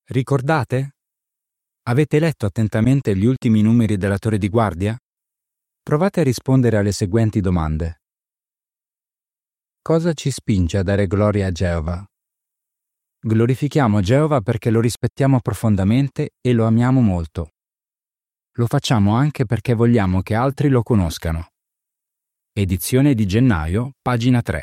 Ricordate? Avete letto attentamente gli ultimi numeri della Torre di Guardia? Provate a rispondere alle seguenti domande. Cosa ci spinge a dare gloria a Geova? Glorifichiamo Geova perché lo rispettiamo profondamente e lo amiamo molto. Lo facciamo anche perché vogliamo che altri lo conoscano. Edizione di gennaio, pagina 3.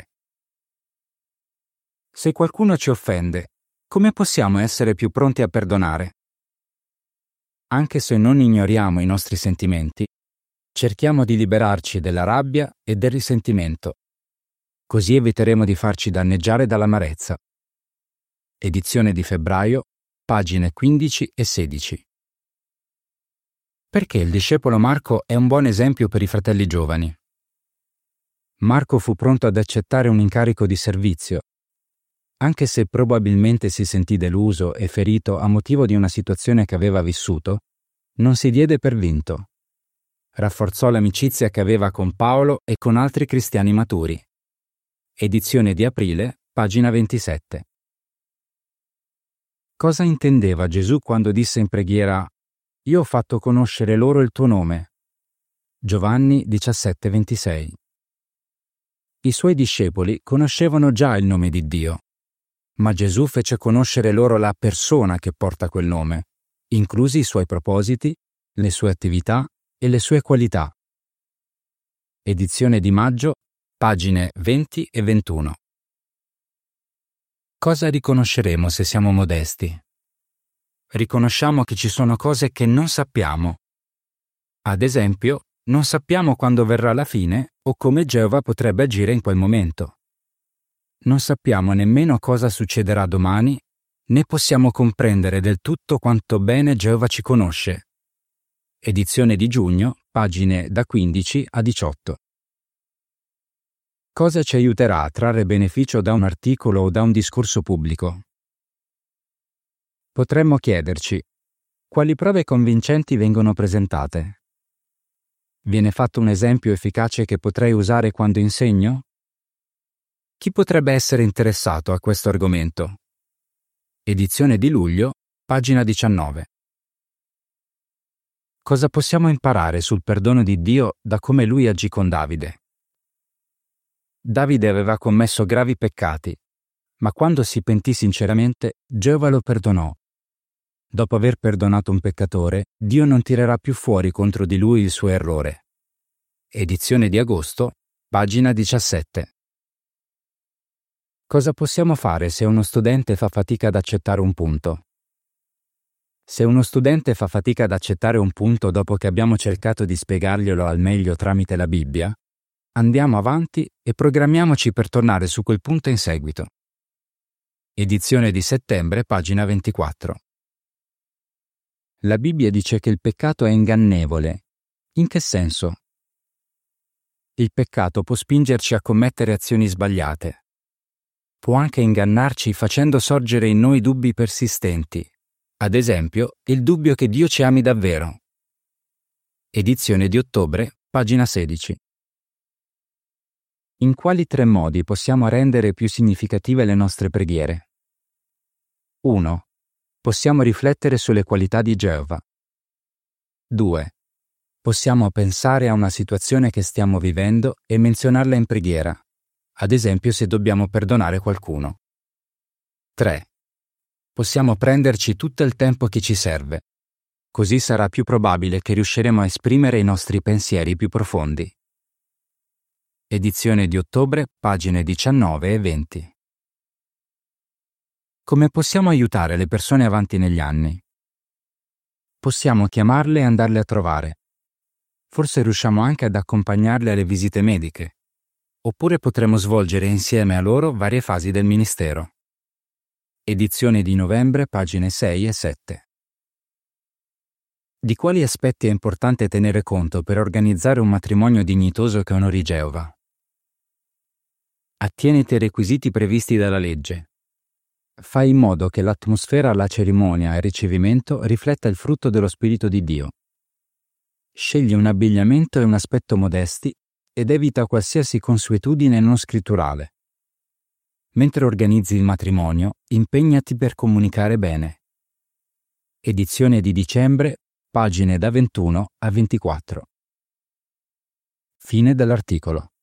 Se qualcuno ci offende, come possiamo essere più pronti a perdonare? Anche se non ignoriamo i nostri sentimenti, cerchiamo di liberarci della rabbia e del risentimento. Così eviteremo di farci danneggiare dall'amarezza. Edizione di febbraio, pagine 15 e 16. Perché il discepolo Marco è un buon esempio per i fratelli giovani? Marco fu pronto ad accettare un incarico di servizio, anche se probabilmente si sentì deluso e ferito a motivo di una situazione che aveva vissuto, non si diede per vinto. Rafforzò l'amicizia che aveva con Paolo e con altri cristiani maturi. Edizione di aprile, pagina 27. Cosa intendeva Gesù quando disse in preghiera «Io ho fatto conoscere loro il tuo nome»? Giovanni 17,26. I suoi discepoli conoscevano già il nome di Dio, ma Gesù fece conoscere loro la persona che porta quel nome, inclusi i suoi propositi, le sue attività e le sue qualità. Edizione di maggio, pagine 20 e 21. Cosa riconosceremo se siamo modesti? Riconosciamo che ci sono cose che non sappiamo. Ad esempio, non sappiamo quando verrà la fine o come Geova potrebbe agire in quel momento. Non sappiamo nemmeno cosa succederà domani, né possiamo comprendere del tutto quanto bene Geova ci conosce. Edizione di giugno, pagine da 15 a 18. Cosa ci aiuterà a trarre beneficio da un articolo o da un discorso pubblico? Potremmo chiederci: quali prove convincenti vengono presentate? Viene fatto un esempio efficace che potrei usare quando insegno? Chi potrebbe essere interessato a questo argomento? Edizione di luglio, pagina 19. Cosa possiamo imparare sul perdono di Dio da come Lui agì con Davide? Davide aveva commesso gravi peccati, ma quando si pentì sinceramente, Geova lo perdonò. Dopo aver perdonato un peccatore, Dio non tirerà più fuori contro di lui il suo errore. Edizione di agosto, pagina 17. Cosa possiamo fare se uno studente fa fatica ad accettare un punto? Se uno studente fa fatica ad accettare un punto dopo che abbiamo cercato di spiegarglielo al meglio tramite la Bibbia, andiamo avanti e programmiamoci per tornare su quel punto in seguito. Edizione di settembre, pagina 24. La Bibbia dice che il peccato è ingannevole. In che senso? Il peccato può spingerci a commettere azioni sbagliate. Può anche ingannarci facendo sorgere in noi dubbi persistenti. Ad esempio, il dubbio che Dio ci ami davvero. Edizione di ottobre, pagina 16. In quali 3 modi possiamo rendere più significative le nostre preghiere? 1. Possiamo riflettere sulle qualità di Geova. 2. Possiamo pensare a una situazione che stiamo vivendo e menzionarla in preghiera, ad esempio se dobbiamo perdonare qualcuno. 3. Possiamo prenderci tutto il tempo che ci serve. Così sarà più probabile che riusciremo a esprimere i nostri pensieri più profondi. Edizione di ottobre, pagine 19 e 20. Come possiamo aiutare le persone avanti negli anni? Possiamo chiamarle e andarle a trovare. Forse riusciamo anche ad accompagnarle alle visite mediche. Oppure potremo svolgere insieme a loro varie fasi del ministero. Edizione di novembre, pagine 6 e 7. Di quali aspetti è importante tenere conto per organizzare un matrimonio dignitoso che onori Geova? Attieniti ai requisiti previsti dalla legge. Fai in modo che l'atmosfera alla cerimonia e al ricevimento rifletta il frutto dello Spirito di Dio. Scegli un abbigliamento e un aspetto modesti ed evita qualsiasi consuetudine non scritturale. Mentre organizzi il matrimonio, impegnati per comunicare bene. edizione di dicembre, pagine da 21 a 24. Fine dell'articolo.